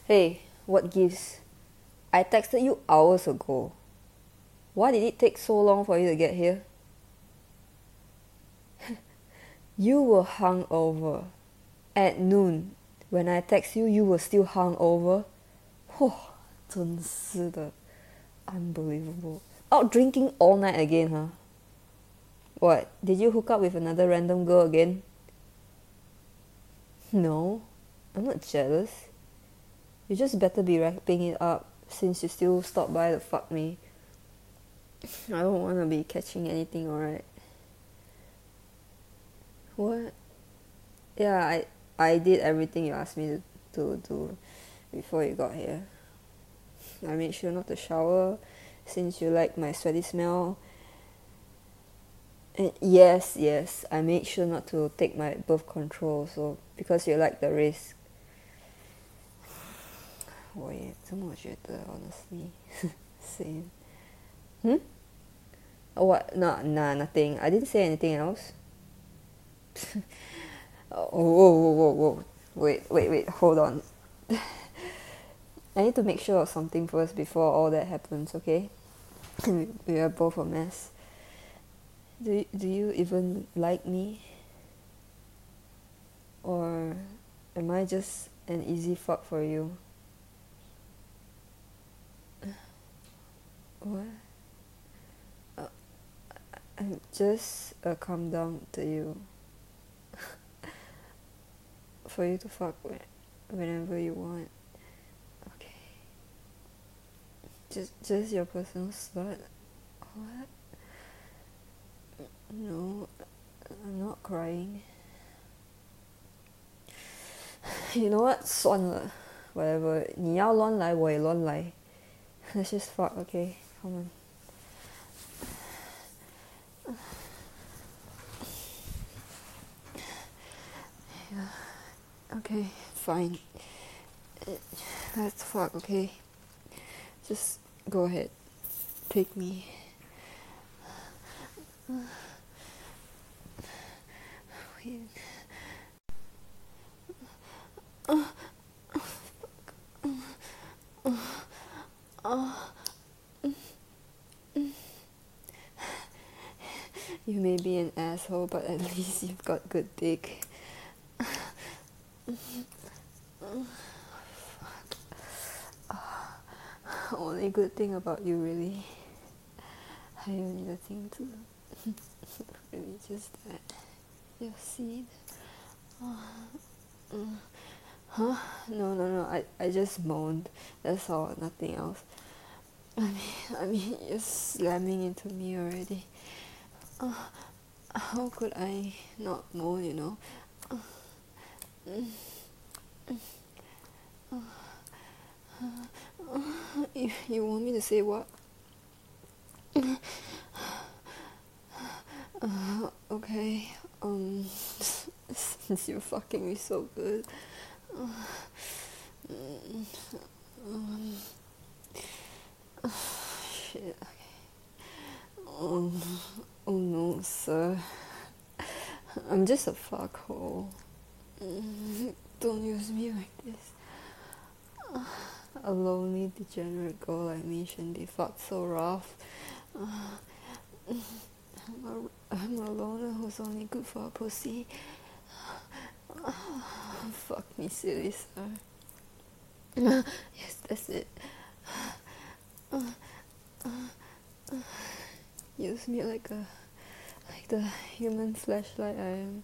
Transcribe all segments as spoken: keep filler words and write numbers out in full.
Hey, what gives? I texted you hours ago. Why did it take so long for you to get here? You were hungover. At noon, when I text you, you were still hungover. Oh, 真是的 unbelievable. Out drinking all night again, huh? What, did you hook up with another random girl again? No, I'm not jealous. You just better be wrapping it up since you still stopped by to fuck me. I don't want to be catching anything, alright? What? Yeah, I I did everything you asked me to, to do before you got here. I made sure not to shower since you like my sweaty smell. And yes, yes, I made sure not to take my birth control, so because you like the risk. 我也这么觉得 honestly. Same. Hmm? What? Nah, nah, nothing. I didn't say anything else. Oh, whoa, whoa, whoa, whoa. Wait, wait, wait, hold on. I need to make sure of something first before all that happens, okay? We are both a mess. Do you, do you even like me? Or am I just an easy fuck for you? What? Uh, I'm just a come down to you. For you to fuck with whenever you want. Okay. Just just your personal slut? What? No, I'm not crying. You know what? 算了 Whatever. 你要乱来我也乱来 Let's just fuck, okay? Come on. Yeah. Okay, fine. Let's fuck, okay? Just go ahead. Take me. Wait. You may be an asshole, but at least you've got good dick. Only good thing about you, really. 还有你的镜子 Really just that. Your seed. Huh? No, no, no. I, I just moaned. That's all. Nothing else. I mean, I mean, you're slamming into me already. Uh, how could I not moan, you know? Uh, uh, uh, you, you want me to say what? Uh, okay. Um, since you're fucking me so good. Uh, um, uh, shit. Okay. Oh, oh no, sir. I'm just a fuckhole. Don't use me like this. A lonely, degenerate girl like me shouldn't be fucked so rough. I'm a, I'm a loner who's only good for a pussy. Fuck me, silly sir. Yes, that's it. Use me like a, like the human flashlight I am.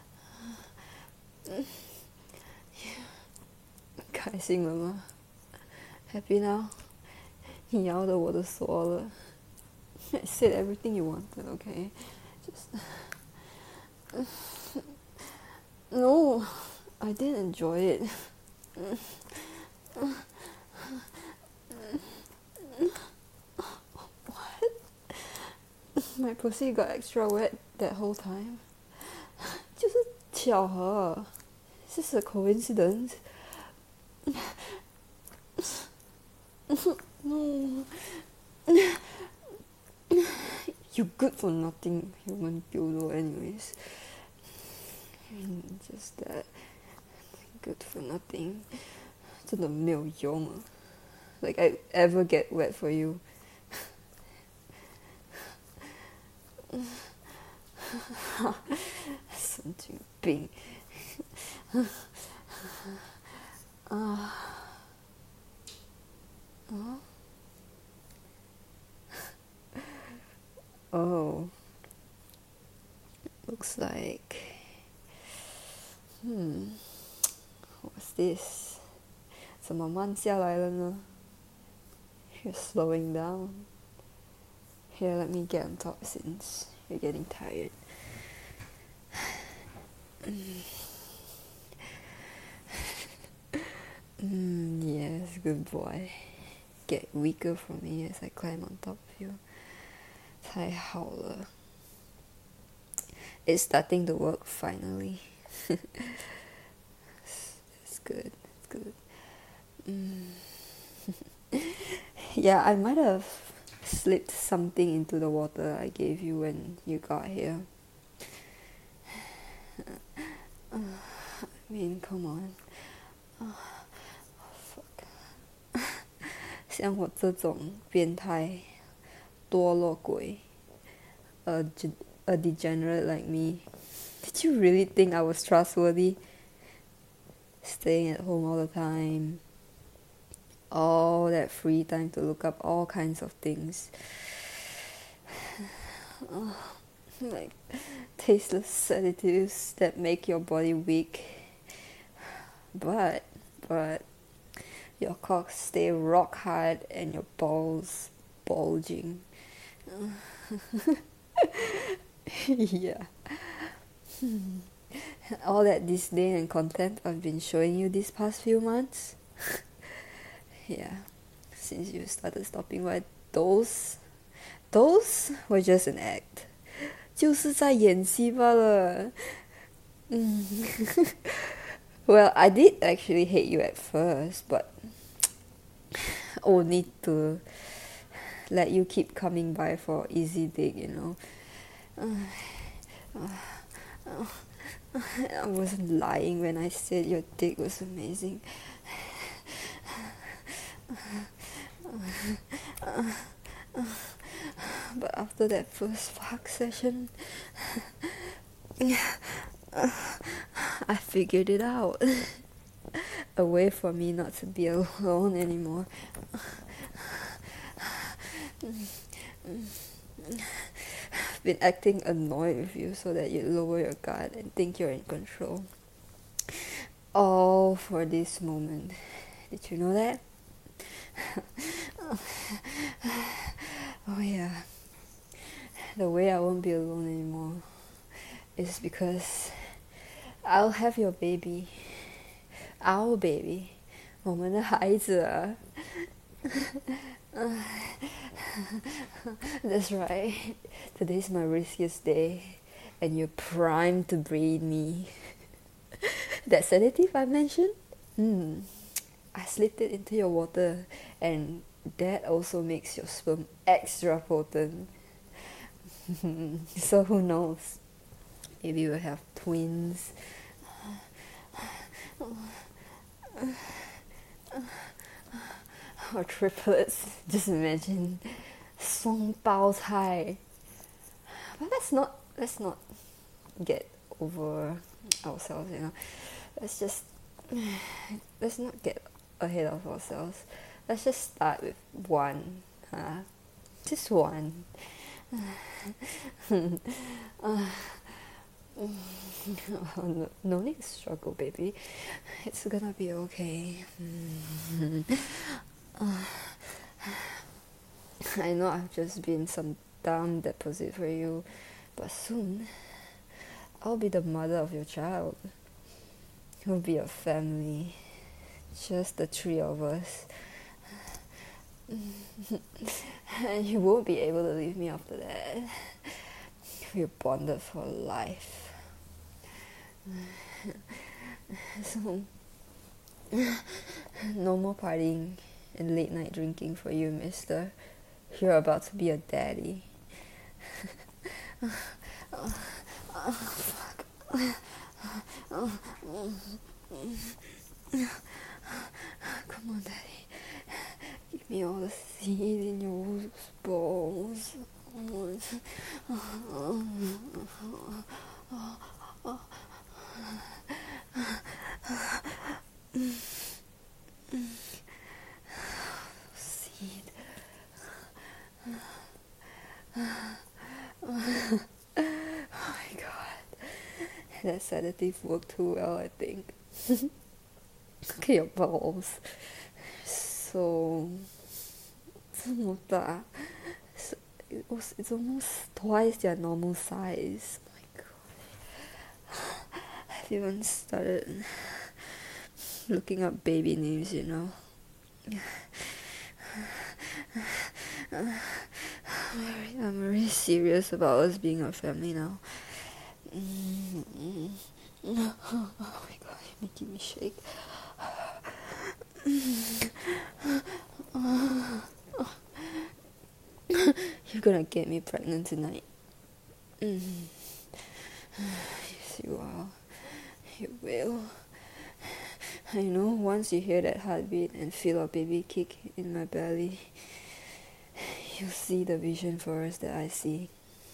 开心了吗 Happy now? 你摇的我的锁了 I said everything you wanted, okay? Just... No, I did enjoy it. What? My pussy got extra wet that whole time? 就是巧合 It's just a coincidence. No. You good for nothing human dildo anyways. Just that good for nothing 真的没有用啊 Like I ever get wet for you 神经病 uh, uh? Oh, looks like hmm what's this 怎么慢下来了呢 You're slowing down. Here, let me get on top since you're getting tired. mm, yes, good boy. Get weaker from me as I climb on top of you. 太好了 It's starting to work finally. It's good, it's good. Mm. Yeah, I might have slipped something into the water I gave you when you got here. I mean, come on. Oh, fuck. 像我这种变态堕落鬼 a, a degenerate like me, did you really think I was trustworthy? Staying at home all the time, all that free time to look up all kinds of things. Oh, like tasteless sedatives that make your body weak. But, but, your cock stay rock hard and your balls bulging. Yeah. All that disdain and contempt I've been showing you these past few months. Yeah, since you started stopping by, those, those were just an act. 就是在演戏罢了。Well, I did actually hate you at first, but only to let you keep coming by for easy dick, you know. I wasn't lying when I said your dick was amazing. But after that first fuck session, I figured it out. A way for me not to be alone anymore. I've been acting annoyed with you so that you lower your guard and think you're in control. All for this moment. Did you know that? Oh yeah. The way I won't be alone anymore is because I'll have your baby. Our baby. 我们的孩子啊 That's right. Today's my riskiest day and you're primed to breed me. That sedative I mentioned? Hmm. I slipped it into your water and that also makes your sperm extra potent. So who knows? Maybe we'll have twins. Or triplets. Just imagine. 双胞胎. But let's not let's not get over ourselves, you know. Let's just let's not get ahead of ourselves. Let's just start with one. Huh? Just one. uh, no, no need to struggle, baby. It's gonna be okay. uh, I know I've just been some dumb deposit for you, but soon I'll be the mother of your child. We'll be a family, just the three of us. And you won't be able to leave me after that. We're bonded for life. So, no more partying and late night drinking for you, mister. You're about to be a daddy. Oh, oh, fuck. Come on, Daddy. Give me all the seed in your balls. Seed. Oh my god. That sedative worked too well, I think. Look at your balls. So, 这么大. So, it was, it's almost twice their normal size. Oh my god. I've even started looking up baby names, you know. I'm really serious about us being a family now. Oh my god, you're making me shake. You're gonna get me pregnant tonight. Yes, you are. You will. I know once you hear that heartbeat and feel a baby kick in my belly, you'll see the vision for us that I see.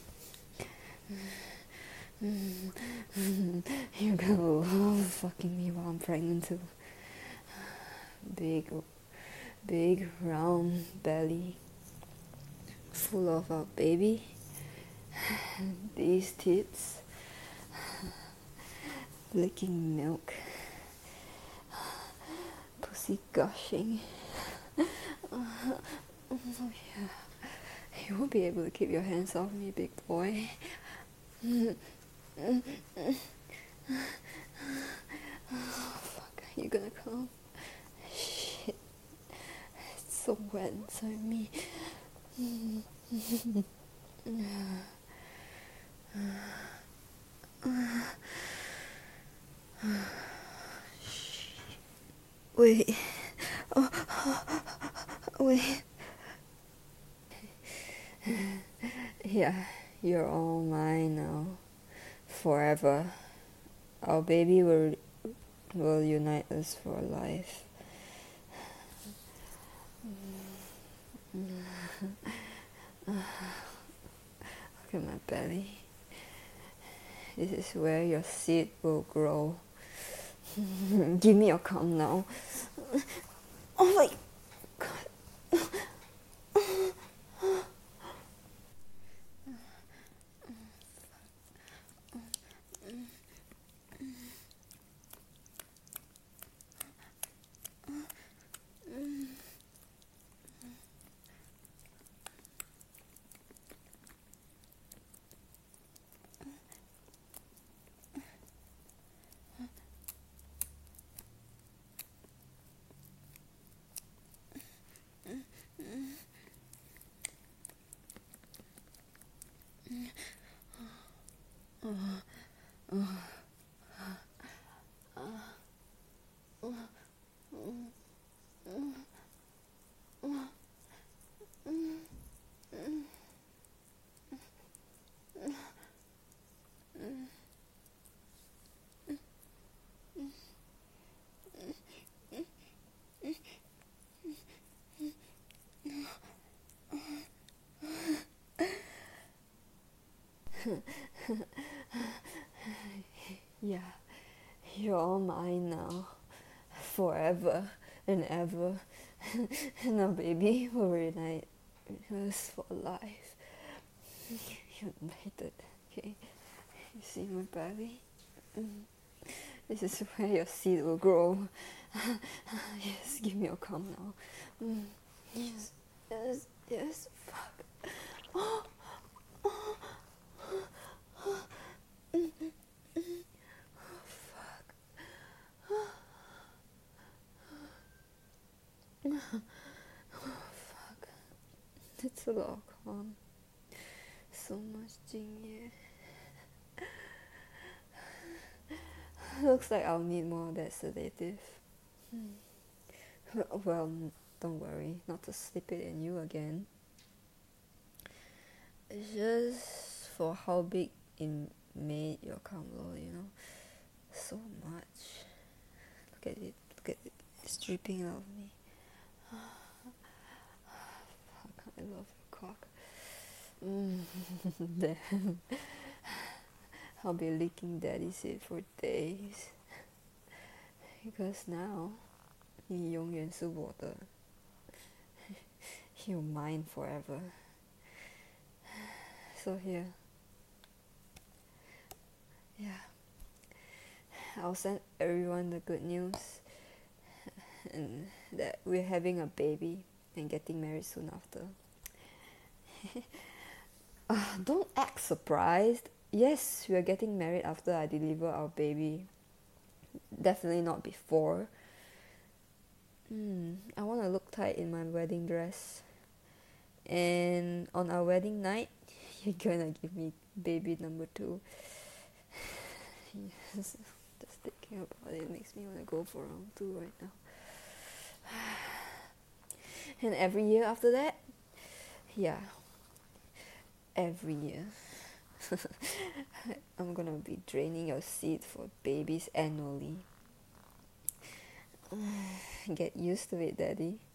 You're gonna love fucking me while I'm pregnant too. Big, big round belly full of a baby. These tits licking milk. Pussy gushing. Oh yeah. You won't be able to keep your hands off me, big boy. Oh fuck, are you gonna come? Shit. It's so wet inside me. Wait. Oh, wait. Yeah, you're all mine now. Forever. Our baby will, will unite us for life. Look at my belly. This is where your seed will grow. Give me your cum now. Oh my god. Yeah, you're all mine now, forever and ever, and our baby will reunite us for life. United, okay? You see my belly? Mm. This is where your seed will grow. Yes, give me your cum now. Mm. Yes, yes, yes, fuck. Oh. Oh. Oh fuck. It's a lot of calm. So much jingye. Looks like I'll need more of that sedative. Hmm. Well, don't worry, not to slip it in you again. It's just for how big it made your cum roll, you know? So much. Look at it, look at it. It's dripping out of me. love your cock. Mm. Damn. I'll be licking daddy's head for days. Because now, 你永远是我的 You're mine forever. So here. Yeah. I'll send everyone the good news. And that we're having a baby and getting married soon after. uh, don't act surprised. Yes, we are getting married after I deliver our baby. Definitely not before. Mm, I want to look tight in my wedding dress. And on our wedding night, you're gonna give me baby number two. Yes, just thinking about it makes me want to go for round two right now. And every year after that, yeah, every year, I'm gonna be draining your seed for babies annually. Get used to it, Daddy.